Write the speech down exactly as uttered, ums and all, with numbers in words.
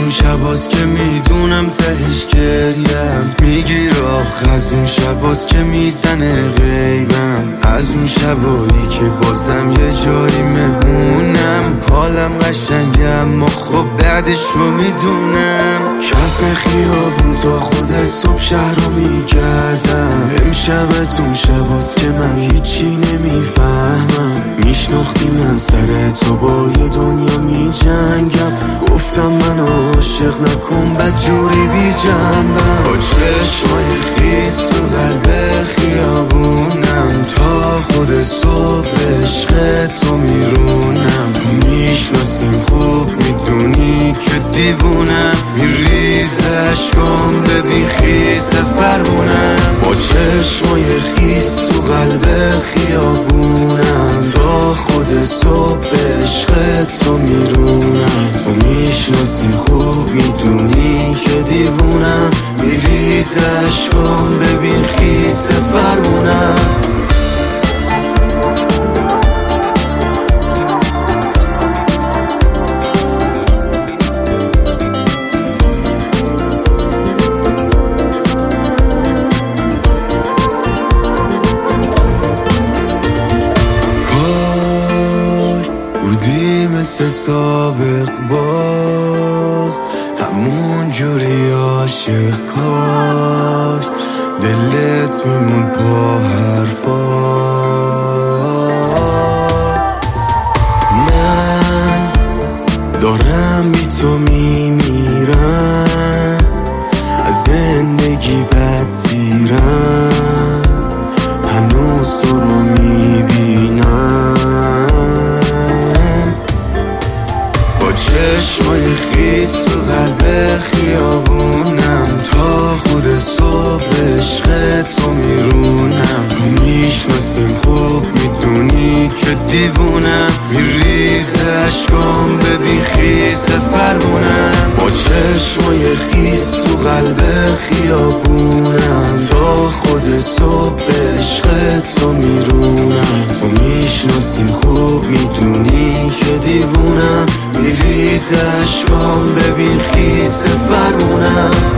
اون شباست که میدونم تهش گریم میگیر آخ، از اون شباست که میزنه غیبم، از اون شبایی که بازم یه جایی مهمونم. حالم قشنگه اما خب بعدش رو میدونم. کف خیابون تا خود صبح شهر رو میگردم. امشب از اون شباست که من هیچی نمیفهمم. میشناختی من سر تو با یه دنیا میجنگم. گفتم من عاشق نکن بدجوری بی جنبم. با چشمای خیس تو قلب خیابونم، تا خود صبح عشق تو میرونم. میشناسیم خوب میدونی که دیوونم، میریز عشقام ببین خیس فرمونم. با چشمای خیس تو قلب خیابونم، تا خود صبح عشق تو میرونم. تو میشناسیم خوب میدونی که دیوونم، میریز عشقام ببین خیس فرمونم. بودی مثل سابق باز همون جوری عاشق، کاش دلت میمون پا حرفات. من دارم بی تو میمیرم، از زندگی بد زیرم، هنوز تو رو میبینم. چشمای خیس تو قلب خیابونم، تا خود صبح عشق تو میرونم. میشناسیم خوب میدونی که دیوونم، میریز عشقام ببین خیس فرمونم. با چشمای خیس تو قلب خیابونم، تا خود صبح عشق تو میرونم. تو میشناسیم خوب میدونی که دیوونم، میریز عشقام ببین خیس فرمونم.